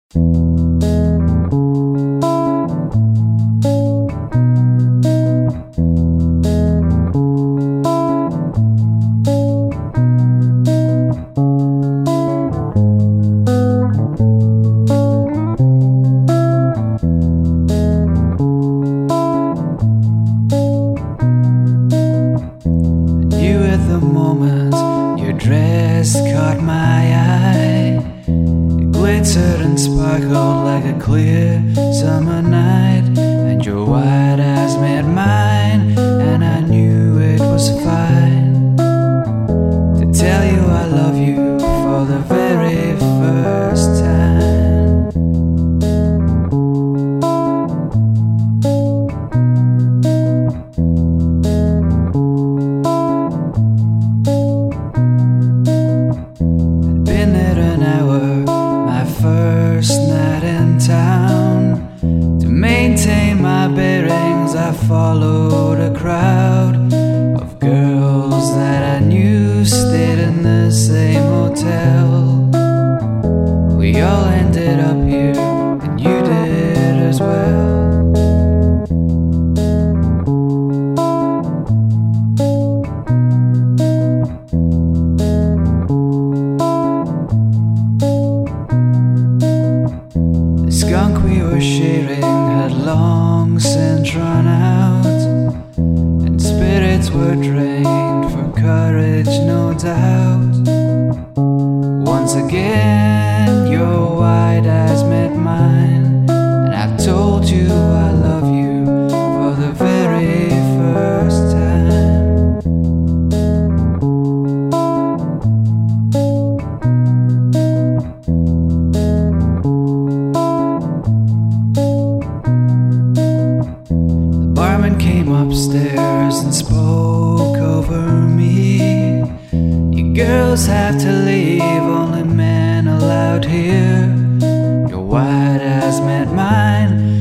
Your dress caught my eye. It glittered and sparkled like a clear summer night, and your white eyes met mine, and I knew it was fine to tell you I love you for the very first time. First night in town, to maintain my bearings I followed a crowd of girls that I knew stayed in the same hotel. We all ended up here, and you did as well. The skunk we were sharing had long since run out, and spirits were drained for courage, no doubt. Once again your white eyes met mine, and I told you I love you for the very first time. Came upstairs and spoke over me. You girls have to leave, only men allowed here. Your white eyes met mine,